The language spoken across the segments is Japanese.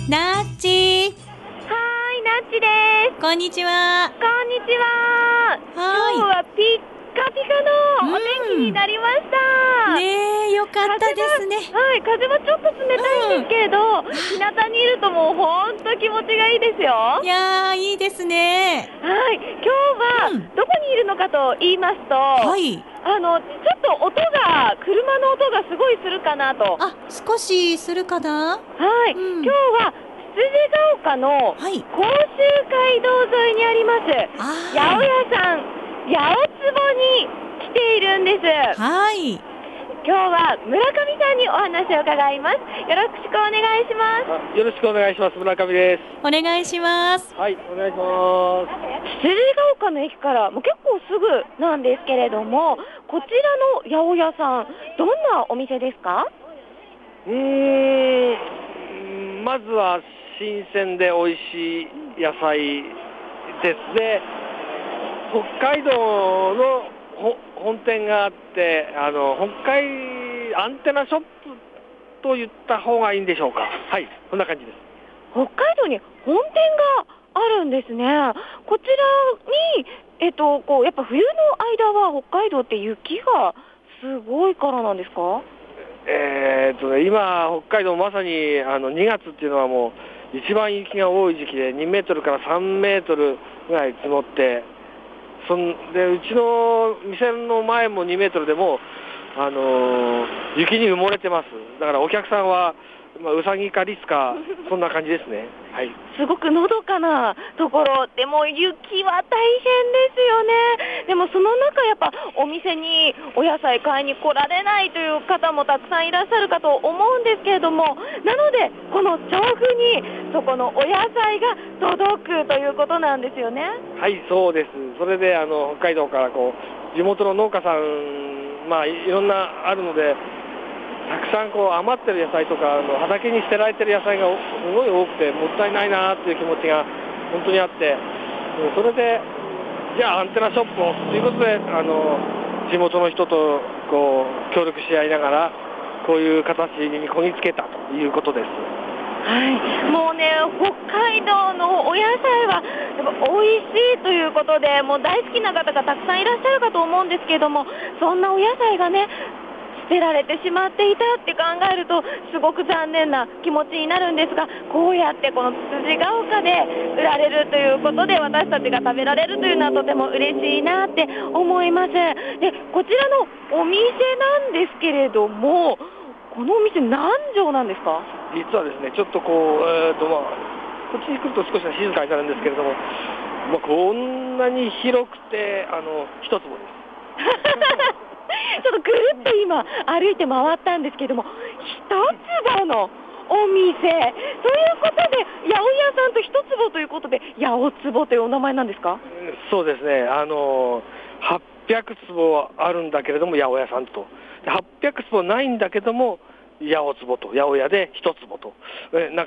なっちはーい、なっちです。 こんにちは。 こんにちは。今日はピッカピカのお天気になりました。 ねえ、よかったですね。 はい、風はちょっと冷たいんですけれど、日向にいるともうほんと気持ちがいいですよ。 いやー、いいですね。 はい、今日はどこにいるのかと言いますと、 はい。 ちょっと車の音がすごいするかなと。 少しするかな。 はい、今日はつつじが丘の甲州街道沿いにあります八百屋さん八百坪に来ているんです。 はい。 今日は村上さんにお話を伺います。よろしくお願いします。 よろしくお願いします。村上です。 お願いします。 はい、お願いします。 つつじが丘の駅からもう結構すぐなんですけれども、こちらの八百屋さんどんなお店ですか？ まずは新鮮で美味しい野菜です。で、北海道の本店があって、北海アンテナショップと言った方がいいんでしょうか。はい、こんな感じです。 北海道に本店があるんですね。こちらに、やっぱ冬の間は北海道って雪がすごいからなんですか？ 今、北海道まさに2月っていうのはもう一番雪が多い時期で2メートルから3メートルぐらい積もって、でうちの店の前も2メートルでも雪に埋もれてます。だからお客さんは、うさぎかリスかそんな感じですね。はい、 すごくのどかなところでも雪は大変ですよね。でもその中やっぱお店にお野菜買いに来られないという方もたくさんいらっしゃるかと思うんですけれども、なのでこの調布にそこのお野菜が届くということなんですよね。 はい、そうです。それで北海道から地元の農家さん、いろんなあるので、たくさん余ってる野菜とか畑に捨てられてる野菜がすごい多くてもったいないなっていう気持ちが本当にあって、それでじゃあアンテナショップをということで地元の人と協力し合いながらこういう形にこぎつけたということです。 はい、もうね、北海道のお野菜はやっぱ美味しいということで、もう大好きな方がたくさんいらっしゃるかと思うんですけれども、そんなお野菜がね捨てられてしまっていたって考えるとすごく残念な気持ちになるんですが、こうやってこのつつじが丘で売られるということで私たちが食べられるというのはとても嬉しいなって思います。で、こちらのお店なんですけれども、このお店何畳なんですか？ 実はですね、ちょっとこっちに来ると少し静かになるんですけれども、こんなに広くて一坪ですちょっとぐるっと今歩いて回ったんですけども、一坪のお店ということで八百屋さんと一坪ということで八百坪というお名前なんですか？ そうですね、800坪あるんだけれども八百屋さんと、800坪ないんだけども八百坪と、八百屋で一坪と、なんか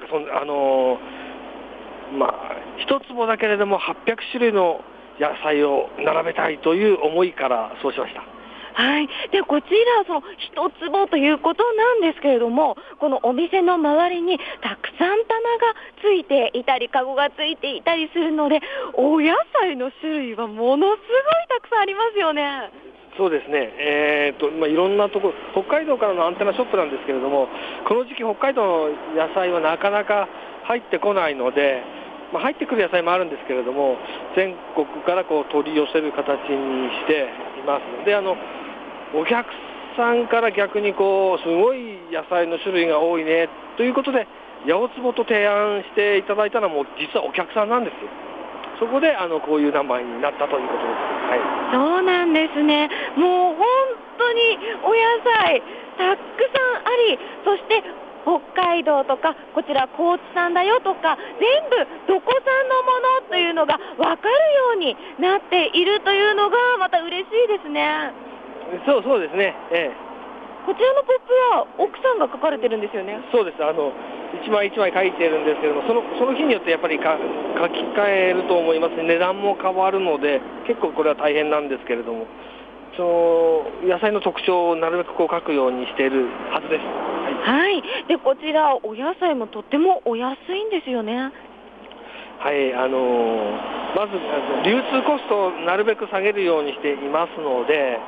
一坪だけれども800種類の野菜を並べたいという思いからそうしました。 はい、でこちらその一坪ということなんですけれども、このお店の周りにたくさん棚がついていたりカゴがついていたりするので、お野菜の種類はものすごいたくさんありますよね。 そうですね、いろんなところ、北海道からのアンテナショップなんですけれども、この時期北海道の野菜はなかなか入ってこないので、入ってくる野菜もあるんですけれども、全国から取り寄せる形にしていますので、お客さんから逆にすごい野菜の種類が多いねということで八百坪と提案していただいたのも実はお客さんなんですよ。そこでこういう名前になったということです。はい、 そうなんですね。もう本当にお野菜たくさんあり、そして北海道とかこちら高知産だよとか全部どこ産のものというのが分かるようになっているというのがまた嬉しいですね。 そうですね、 こちらのポップは奥さんが書かれてるんですよね。 そうです。一枚一枚書いてるんですけども、その日によってやっぱり書き換えると思います。値段も変わるので結構これは大変なんですけれども、野菜の特徴をなるべく書くようにしているはずです。 はい。で、こちらお野菜もとってもお安いんですよね。 はい、まず流通コストをなるべく下げるようにしていますので、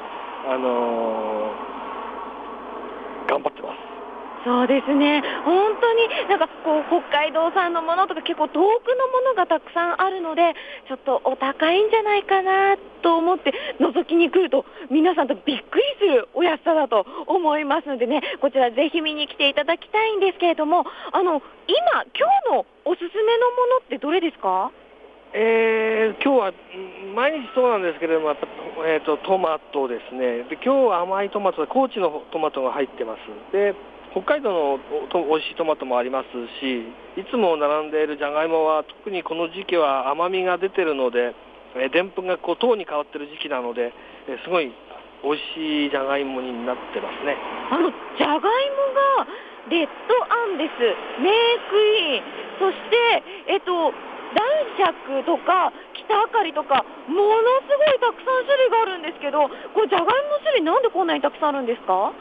頑張ってます。 そうですね。本当になんかこう北海道産のものとか結構遠くのものがたくさんあるので、ちょっとお高いんじゃないかなと思って覗きに来ると、皆さんとびっくりするお安さだと思いますのでね、こちらぜひ見に来ていただきたいんですけれども、今日のおすすめのものってどれですか？ 今日は毎日そうなんですけれども、やっぱトマトですね。で、今日は甘いトマトで高知のトマトが入ってます。で、北海道の美味しいトマトもありますし、いつも並んでいるじゃがいもは特にこの時期は甘みが出てるので、でんぷんがこう糖に変わってる時期なので、すごい美味しいじゃがいもになってますね。 じゃがいもがレッドアンデス、メークイーン、そして男爵とか北あかりとか、ものすごいたくさん種類があるんですけど、これじゃがいもの種類なんでこんなにたくさんあるんですか？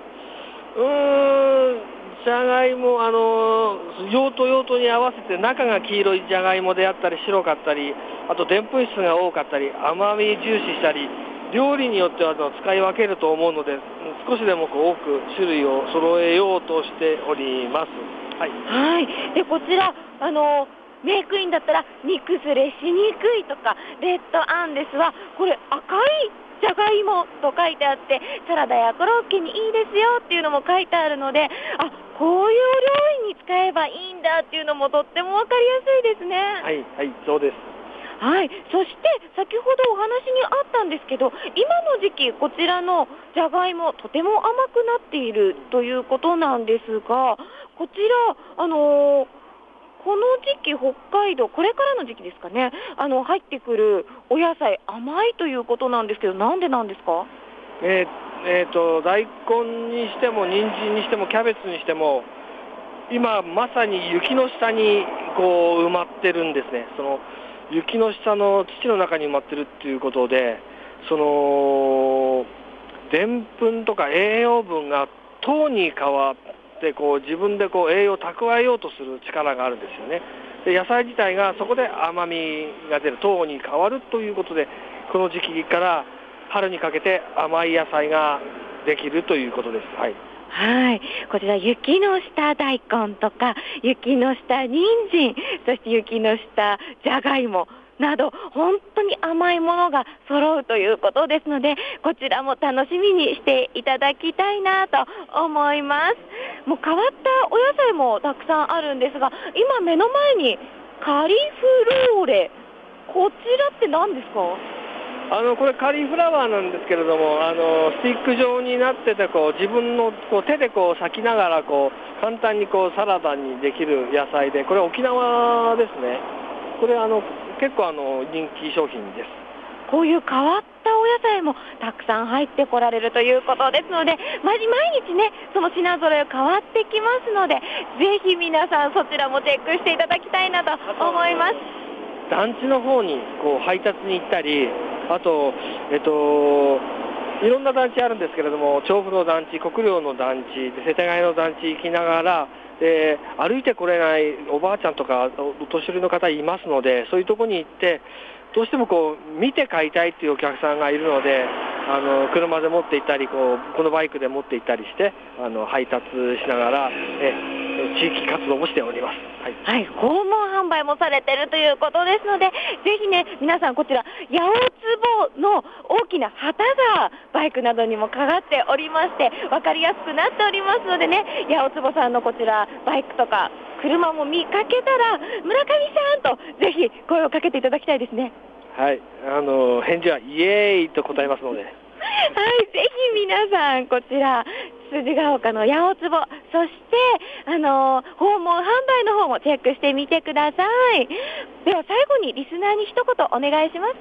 じゃがいも、用途用途に合わせて中が黄色いじゃがいもであったり白かったり、あとでんぷん質が多かったり甘み重視したり、料理によっては使い分けると思うので、少しでも多く種類を揃えようとしております。はい。 はい。で、こちらメークインだったら煮崩れしにくいとか、レッドアンデスはこれ赤いじゃがいもと書いてあって、サラダやコロッケにいいですよっていうのも書いてあるので、こういう料理に使えばいいんだっていうのもとっても分かりやすいですね。 はい、はい、そうです。 はい。そして先ほどお話にあったんですけど、今の時期こちらのじゃがいもとても甘くなっているということなんですが、こちらこの時期北海道、これからの時期ですかね、入ってくるお野菜甘いということなんですけど、なんでなんですか？ 大根にしても人参にしてもキャベツにしても、今まさに雪の下に埋まってるんですね。その雪の下の土の中に埋まってるっていうことで、でんぷんとか栄養分が糖に変わって自分で栄養を蓄えようとする力があるんですよね。で、野菜自体がそこで甘みが出る、糖に変わるということで、この時期から春にかけて甘い野菜ができるということです。はい。 はい。こちら雪の下大根とか、雪の下人参、そして雪の下じゃがいもなど、本当に甘いものが揃うということですので、こちらも楽しみにしていただきたいなと思います。もう変わったお野菜もたくさんあるんですが、今目の前にカリフローレ、こちらって何ですか？ これカリフラワーなんですけれども、スティック状になってて自分の手で裂きながら簡単にサラダにできる野菜で、これ沖縄ですね。これ結構人気商品です。 こういう変わったお野菜もたくさん入ってこられるということですので、毎日ね、その品揃え変わってきますので、ぜひ皆さんそちらもチェックしていただきたいなと思います。 団地の方に配達に行ったり、あと、いろんな団地あるんですけれども、調布の団地、国領の団地、世田谷の団地行きながら、歩いてこれないおばあちゃんとかお年寄りの方いますので、そういうところに行ってどうしても見て買いたいっていうお客さんがいるので、車で持って行ったりこのバイクで持って行ったりして配達しながら地域活動もしております。はい、 はい、訪問販売もされているということですので、ぜひね、皆さんこちら八百坪の大きな旗がバイクなどにもかかっておりまして、分かりやすくなっておりますのでね、八百坪さんのこちらバイクとか車も見かけたら村上さんとぜひ声をかけていただきたいですね。 はい、返事はイエーイと答えますので。はい、 ぜひ皆さんこちら筋ヶ丘の八百坪、そして訪問販売の方もチェックしてみてください。では最後にリスナーに一言お願いします。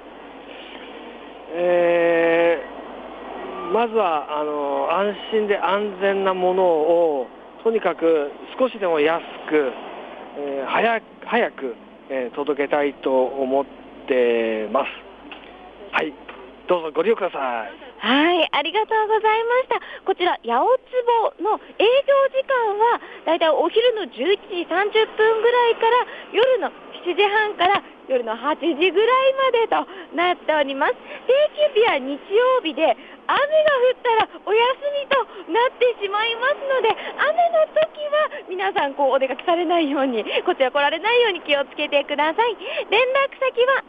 まずは安心で安全なものをとにかく少しでも安く、早く、届けたいと思ってます。はい、どうぞご利用ください。 はい、ありがとうございました。こちら、八百坪の営業時間は、だいたいお昼の11時30分ぐらいから、夜の7時半から夜の8時ぐらいまでとなっております。定休日は日曜日で、雨が降ったらお休みとなってしまいますので、雨の時は皆さんお出かけされないように、こちら来られないように気をつけてください。連絡先は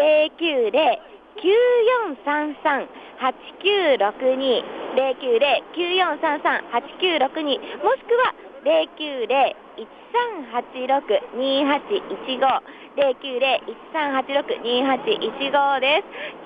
090-9433-8962 090-9433-8962もしくは090-1386-2815 090-1386-2815です。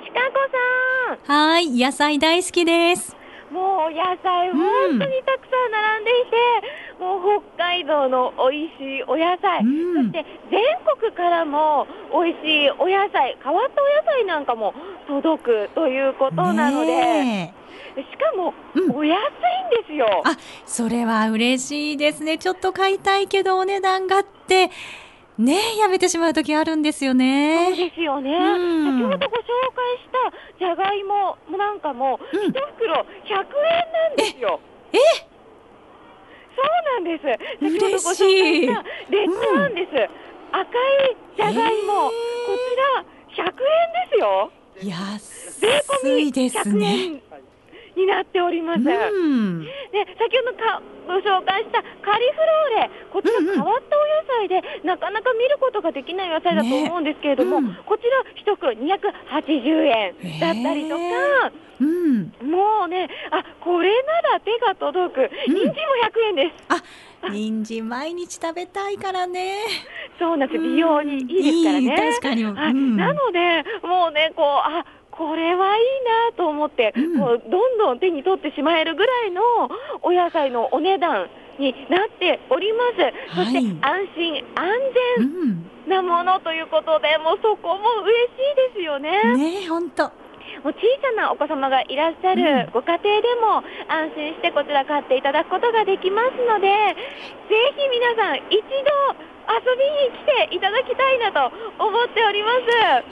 ちかこさん。 はい、野菜大好きです。 もう野菜本当にたくさん並んでいて、もう北海道の美味しいお野菜、そして全国からも美味しいお野菜、変わったお野菜なんかも届くということなので、しかもお安いんですよ。 あ、それは嬉しいですね。ちょっと買いたいけどお値段がってね、やめてしまう時あるんですよね。 そうですよね。先ほどご紹介したじゃがいもなんかも1袋100円なんですよ。そうなんです。先ほどご紹介したレッドアンです。赤いじゃがいも、こちら100円ですよ。 安いですね。 になっております。で、先ほどご紹介したカリフローレ、こちら変わったお野菜で、なかなか見ることができない野菜だと思うんですけれども、こちら1袋280円だったりとか、もうね、これなら手が届く、人参も100円です。 人参毎日食べたいからね。 そうなんです。美容にいいですからね。 確かに。 なので、もうね、これはいいなと思って、どんどん手に取ってしまえるぐらいのお野菜のお値段になっております。そして安心安全なものということで、もうそこも嬉しいですよね。 ね、本当。 小さなお子様がいらっしゃるご家庭でも安心してこちら買っていただくことができますので、ぜひ皆さん一度遊びに来ていただきたいなと思っております。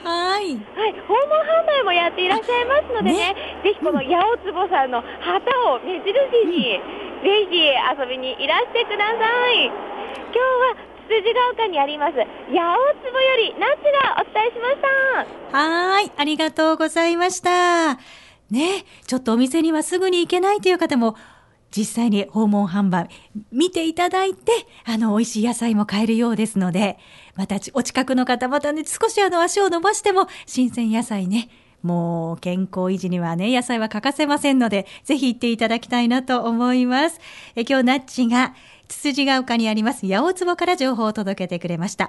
はい、訪問販売もやっていらっしゃいますのでね、ぜひこの八百坪さんの旗を目印に、ぜひ遊びにいらしてください。今日はつつじが丘にあります八百坪よりナッチがお伝えしました。 はい、ありがとうございました。ね、ちょっとお店にはすぐに行けないという方も、実際に訪問販売見ていただいて、美味しい野菜も買えるようですので、またお近くの方、またね、少し足を伸ばしても新鮮野菜ね、もう健康維持にはね、野菜は欠かせませんので、ぜひ行っていただきたいなと思います。今日ナッチがつつじが丘にあります八百坪から情報を届けてくれました。